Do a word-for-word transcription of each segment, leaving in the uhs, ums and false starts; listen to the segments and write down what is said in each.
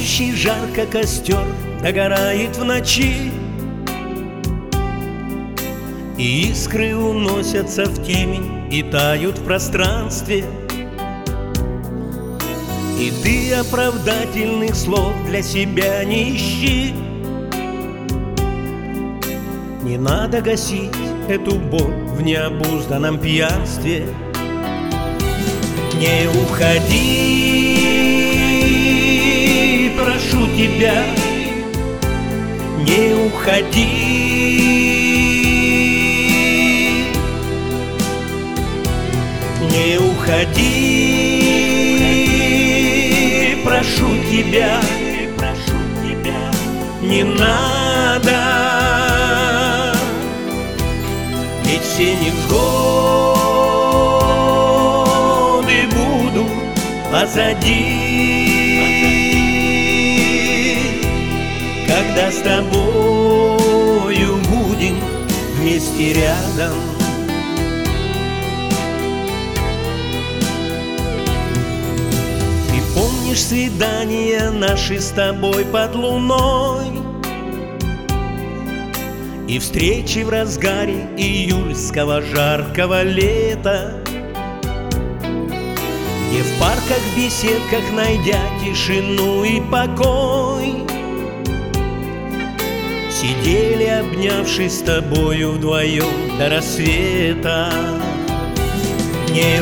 Пылающий жарко костер догорает в ночи, и искры уносятся в темень и тают в пространстве. И ты оправдательных слов для себя не ищи. Не надо гасить эту боль в необузданном пьянстве. Не уходи, прошу тебя, не уходи, не уходи, прошу тебя, прошу тебя, не надо, ведь все невзгоды будут позади, когда с тобою будем вместе рядом. Ты помнишь свидания наши с тобой под луной и встречи в разгаре июльского жаркого лета, где в парках, беседках, найдя тишину и покой, сидели, обнявшись с тобою вдвоем до рассвета. Не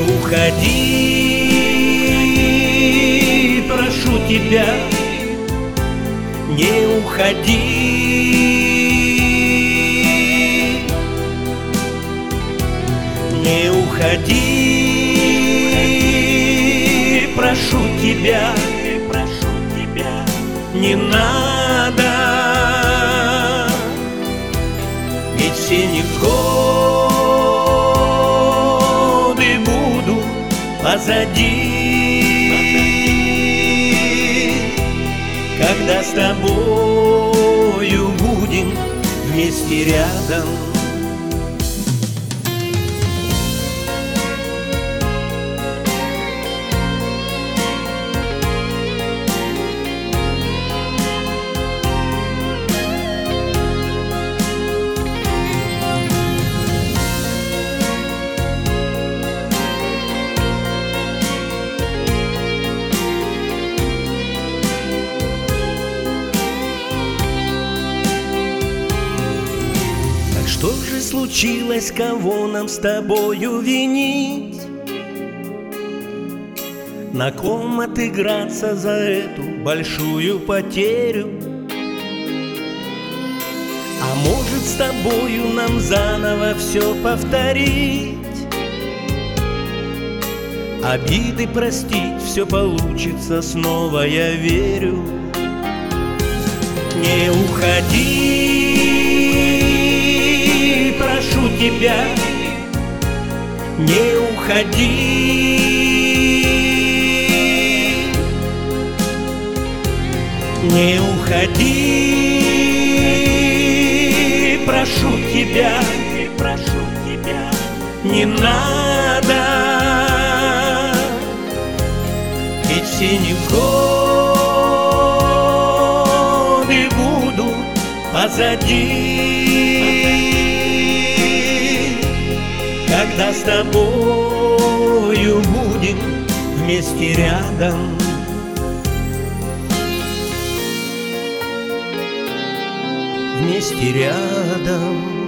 уходи, прошу тебя, не уходи, не уходи, прошу тебя, прошу тебя, не надо, ведь все невзгоды будут позади, когда с тобою будем вместе рядом. Что же случилось, кого нам с тобою винить? На ком отыграться за эту большую потерю? А может, с тобою нам заново все повторить? Обиды простить, все получится снова, я верю. Не уходи, прошу тебя, не уходи, не уходи, прошу тебя, прошу тебя, не надо, ведь все невзгоды будут позади, когда с тобою будем вместе рядом. Вместе рядом.